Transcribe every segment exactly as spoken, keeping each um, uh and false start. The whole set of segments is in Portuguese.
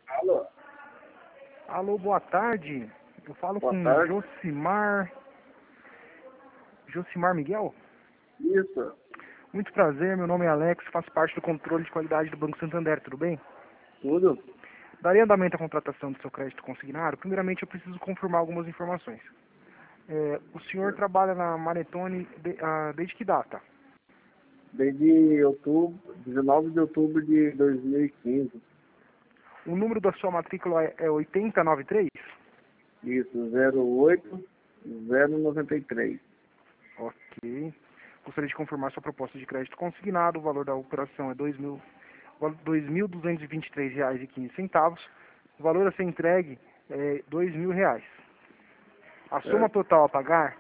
Alô? Alô, boa tarde. Eu falo Boa com tarde. Josimar... Josimar Miguel? Isso. Muito prazer, meu nome é Alex, faço parte do controle de qualidade do Banco Santander, tudo bem? Tudo? Daria andamento à contratação do seu crédito consignado? Primeiramente, eu preciso confirmar algumas informações. É, o senhor trabalha na Maretone de, ah, desde que data? Desde outubro, dezenove de outubro de dois mil e quinze. O número da sua matrícula é, é oitenta e noventa e três? Isso, zero oito zero noventa e três. Ok. Gostaria de confirmar sua proposta de crédito consignado. O valor da operação é dois mil duzentos e vinte e três reais e quinze centavos. O valor a ser entregue é dois mil reais. A soma Certo. total a pagar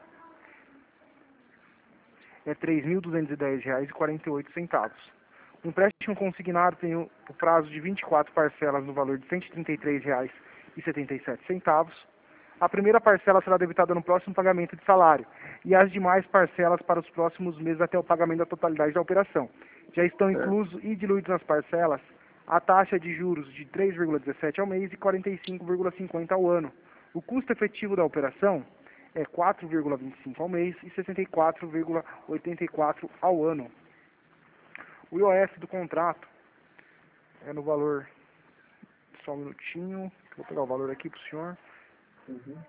é três mil duzentos e dez reais e quarenta e oito centavos. O empréstimo consignado tem o o prazo de vinte e quatro parcelas no valor de cento e trinta e três reais e setenta e sete centavos. A primeira parcela será debitada no próximo pagamento de salário e as demais parcelas para os próximos meses até o pagamento da totalidade da operação. Já estão Certo. inclusos e diluídos nas parcelas a taxa de juros de três vírgula dezessete ao mês e quarenta e cinco vírgula cinquenta ao ano. O custo efetivo da operação é quatro vírgula vinte e cinco ao mês e sessenta e quatro vírgula oitenta e quatro ao ano. O I O F do contrato é no valor, só um minutinho, que eu vou pegar o valor aqui para o senhor. Uhum.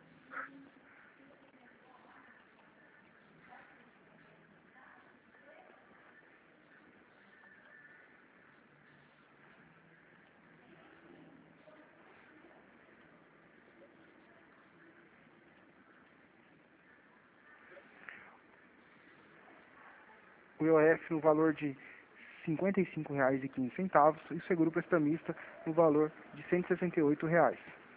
O I O F no valor de cinquenta e cinco reais e quinze centavos e o seguro prestamista no valor de cento e sessenta e oito reais.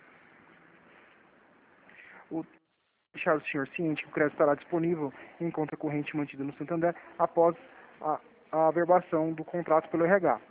O deixar o senhor ciente que o crédito estará disponível em conta corrente mantida no Santander após a, a averbação do contrato pelo R H.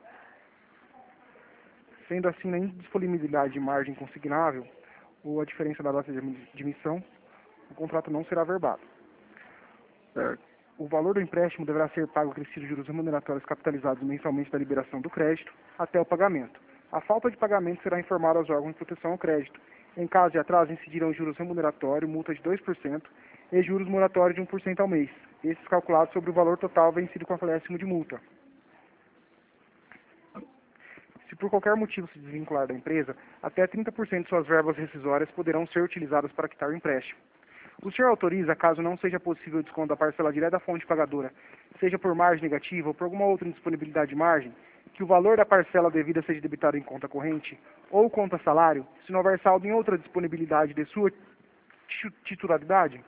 Sendo assim, na indisponibilidade de margem consignável ou a diferença da data de emissão, o contrato não será averbado. Certo. O valor do empréstimo deverá ser pago acrescido de juros remuneratórios capitalizados mensalmente da liberação do crédito até o pagamento. A falta de pagamento será informada aos órgãos de proteção ao crédito. Em caso de atraso, incidirão juros remuneratórios, multa de dois por cento e juros moratórios de um por cento ao mês, esses calculados sobre o valor total vencido com acréscimo de multa. Se por qualquer motivo se desvincular da empresa, até trinta por cento de suas verbas rescisórias poderão ser utilizadas para quitar o empréstimo. O senhor autoriza, caso não seja possível o desconto da parcela direta da fonte pagadora, seja por margem negativa ou por alguma outra indisponibilidade de margem, que o valor da parcela devida seja debitado em conta corrente ou conta salário, se não houver saldo em outra disponibilidade de sua titularidade?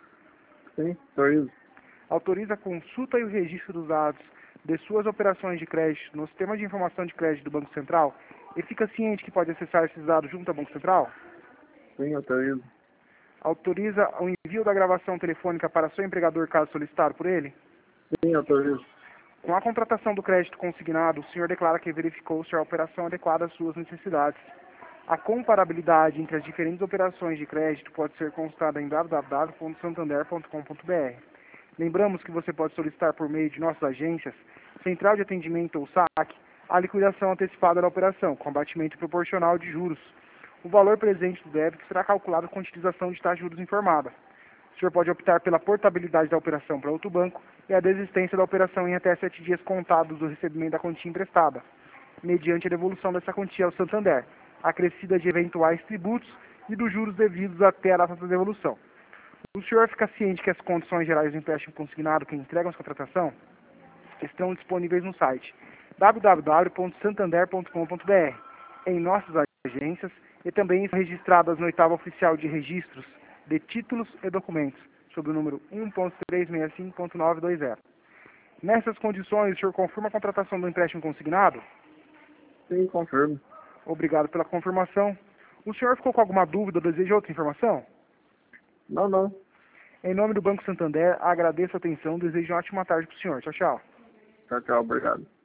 Sim, autorizo. Autoriza a consulta e o registro dos dados de suas operações de crédito no sistema de informação de crédito do Banco Central e fica ciente que pode acessar esses dados junto ao Banco Central? Sim, autorizo. Autoriza o envio da gravação telefônica para seu empregador caso solicitado por ele? Sim, autorizo. Com a contratação do crédito consignado, o senhor declara que verificou se a operação é adequada às suas necessidades. A comparabilidade entre as diferentes operações de crédito pode ser consultada em w w w ponto santander ponto com ponto b r. Lembramos que você pode solicitar por meio de nossas agências, Central de Atendimento ou SAC, a liquidação antecipada da operação, com abatimento proporcional de juros. O valor presente do débito será calculado com a utilização de taxa de juros informada. O senhor pode optar pela portabilidade da operação para outro banco e a desistência da operação em até sete dias contados do recebimento da quantia emprestada, mediante a devolução dessa quantia ao Santander, acrescida de eventuais tributos e dos juros devidos até a data da devolução. O senhor fica ciente que as condições gerais do empréstimo consignado que entregam a contratação estão disponíveis no site w w w ponto santander ponto com ponto b r, em nossas agências e também estão registradas no oitavo oficial de registros de títulos e documentos, sob o número um ponto trezentos e sessenta e cinco ponto novecentos e vinte. Nessas condições, o senhor confirma a contratação do empréstimo consignado? Sim, confirmo. Obrigado pela confirmação. O senhor ficou com alguma dúvida ou deseja outra informação? Não, não. Em nome do Banco Santander, agradeço a atenção e desejo uma ótima tarde para o senhor. Tchau, tchau. Tchau, tchau. Obrigado.